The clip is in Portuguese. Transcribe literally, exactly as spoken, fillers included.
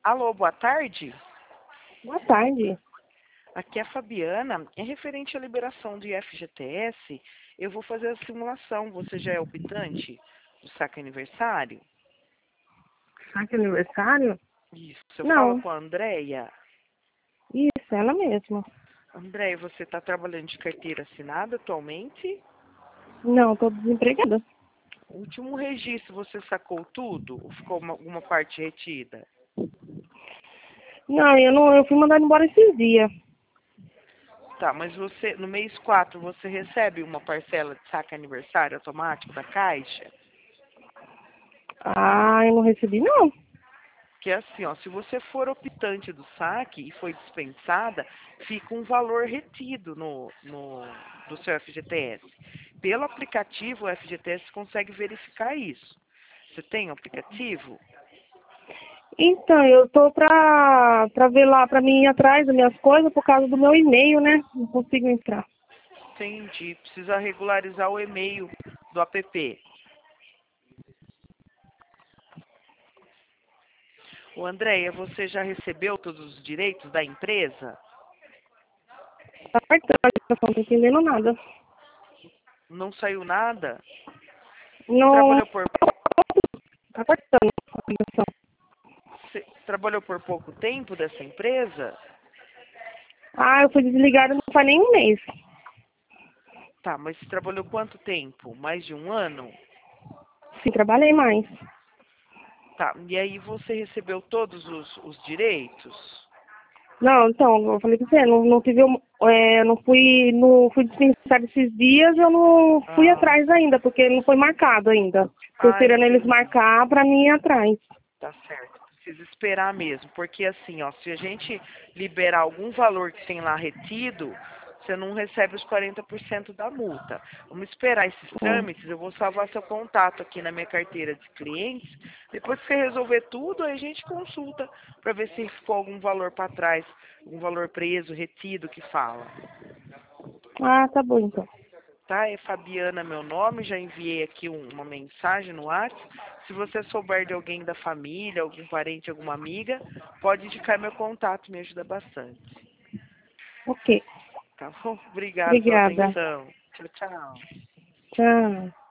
Alô, boa tarde. Boa tarde. Aqui é a Fabiana. É referente à liberação do F G T S. Eu vou fazer a simulação. Você já é optante do saque aniversário? Saque aniversário? Isso. Eu falo Não. com a Andréia. Isso, ela mesma. Andréia, você está trabalhando de carteira assinada atualmente? Não, tô desempregada. O último registro, você sacou tudo? Ou ficou uma- alguma parte retida? Não, eu não, eu fui mandada embora esses dias. Tá, mas você, no mês quatro, você recebe uma parcela de saque aniversário automático da Caixa? Ah, eu não recebi não. Que é assim, ó, se você for optante do saque e foi dispensada, fica um valor retido no, no do seu F G T S. Pelo aplicativo, o F G T S consegue verificar isso. Você tem o aplicativo? Então, eu tô pra, pra ver lá, pra mim ir atrás das minhas coisas por causa do meu e-mail, né? Não consigo entrar. Entendi. Precisa regularizar o e-mail do app. Ô, Andréia, você já recebeu todos os direitos da empresa? Tá apertando a ligação, não tô entendendo nada. Não saiu nada? Você Não, trabalhou por, tá apertando a ligação. você trabalhou por pouco tempo dessa empresa? Ah, eu fui desligada não faz nem um mês. Tá, mas você trabalhou quanto tempo? Mais de um ano? Sim, trabalhei mais. Tá, e aí você recebeu todos os, os direitos? Não, então, eu falei pra você, não, não tive, é, não fui, não fui dispensada esses dias, eu não fui Ah, atrás ainda, porque não foi marcado ainda. Tô ah, esperando eles entendi. marcar pra mim ir atrás. Tá certo. Precisa esperar mesmo, porque assim, ó, se a gente liberar algum valor que tem lá retido, você não recebe os quarenta por cento da multa. Vamos esperar esses Hum. trâmites, eu vou salvar seu contato aqui na minha carteira de clientes. Depois que você resolver tudo, aí a gente consulta para ver se ficou algum valor para trás, algum valor preso, retido que fala. Ah, tá bom então. Tá? É Fabiana meu nome, já enviei aqui um- uma mensagem no WhatsApp. Se você souber de alguém da família, algum parente, alguma amiga, pode indicar meu contato, me ajuda bastante. Ok. Tá bom? Obrigado pela Obrigada. atenção. Tchau, tchau. Tchau.